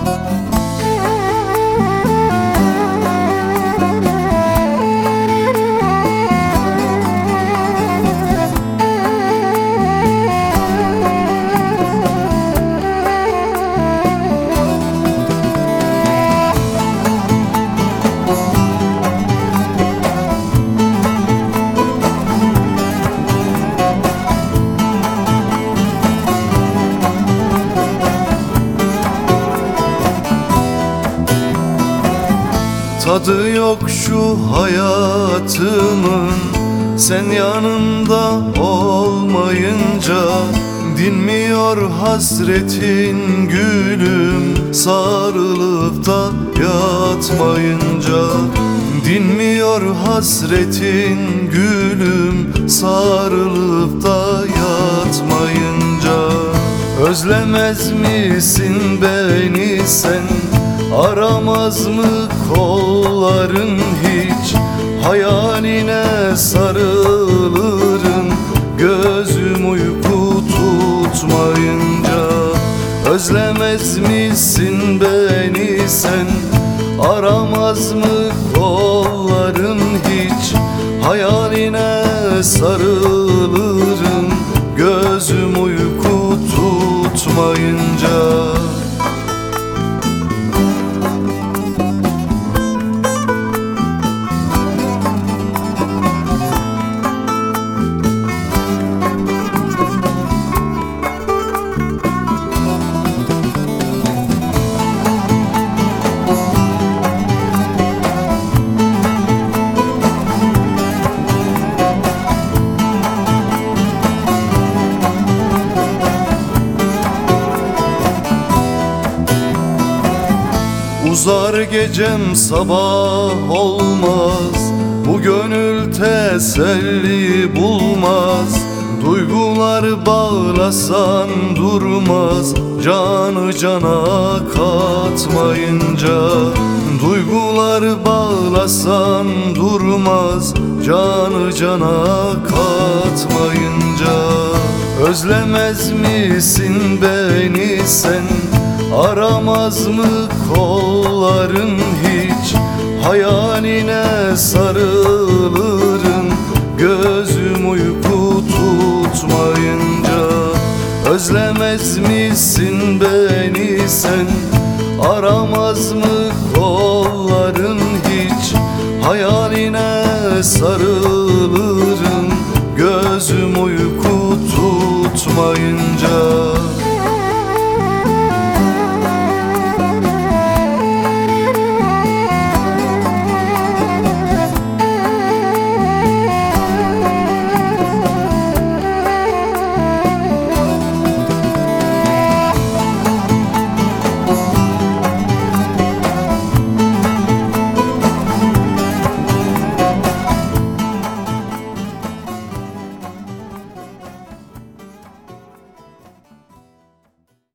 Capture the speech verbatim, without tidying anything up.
Tadı yok şu hayatımın sen yanımda olmayınca. Dinmiyor hasretin gülüm sarılıp da yatmayınca. Dinmiyor hasretin gülüm sarılıp da yatmayınca. Özlemez misin beni sen? Aramaz mı kolların hiç? Hayaline sarılırım gözüm uyku tutmayınca. Özlemez misin beni sen? Aramaz mı kolların hiç? Hayaline sarılırım gözüm uyku tutmayınca. Uzar gecem sabah olmaz, bu gönül teselli bulmaz. Duygular bağlasan durmaz, canı cana katmayınca. Duygular bağlasan durmaz, canı cana katmayınca. Özlemez misin beni sen? Aramaz mı kolların hiç? Hayaline sarılırım gözüm uyku tutmayınca. Özlemez misin beni sen? Aramaz mı kolların hiç? Hayaline sarılırım gözüm uyku tutmayınca.